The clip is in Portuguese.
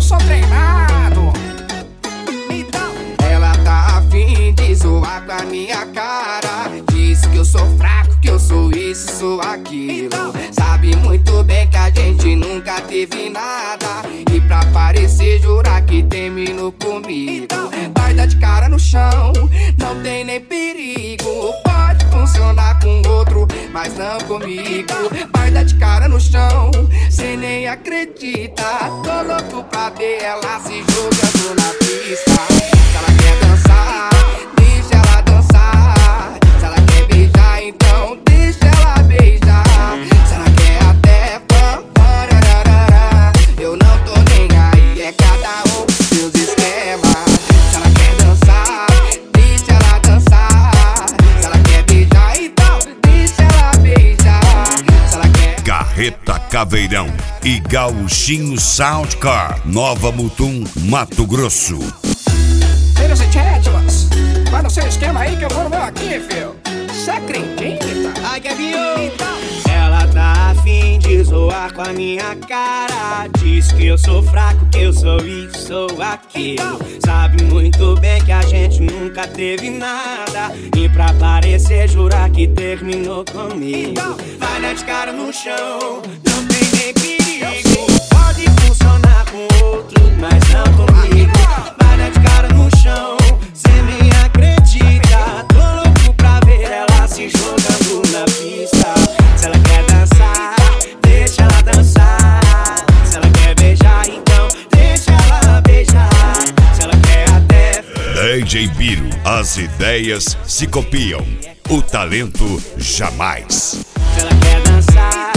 sou treinado. Então, ela tá afim de zoar com a minha cara. Diz que eu sou fraco, que eu sou isso, sou aquilo. Então, sabe muito bem que a gente nunca teve nada. E pra parecer jurar que terminou comigo. Então, vai dar de cara no chão, não tem nem perigo. Pode funcionar com outro, mas não comigo. Vai dar de cara no chão, cê nem acredita. Tô louco pra ver ela se jogando na pista. Se ela quer dançar, deixa ela dançar. Se ela quer beijar, então deixa ela beijar. Se ela quer até parararara, eu não tô nem aí, é cada um com seus esquemas. Se ela quer dançar, deixa ela dançar. Se ela quer beijar, então deixa ela beijar. Se ela quer... Carreta Caveirão e Gauchinho Soundcar, Nova Mutum, Mato Grosso. Filhos e tétulas, vai no seu esquema aí que eu vou no meu aqui, filho. Cê acredita? Ai, Kevin, ela tá afim de zoar com a minha cara. Diz que eu sou fraco, que eu sou isso, sou aquilo. Sabe muito bem que a gente nunca teve nada. E pra parecer jurar que terminou comigo. Vai dar de cara no chão, não tem nem perigo. Pode funcionar com outro, mas não comigo. Vai dar de cara no chão, cê nem acredita. Tô louco pra ver ela se jogando na pista. Se ela quer dançar, deixa ela dançar. Se ela quer beijar, então deixa ela beijar. Se ela quer até... DJ Biro, as ideias se copiam, o talento jamais. Se ela quer dançar,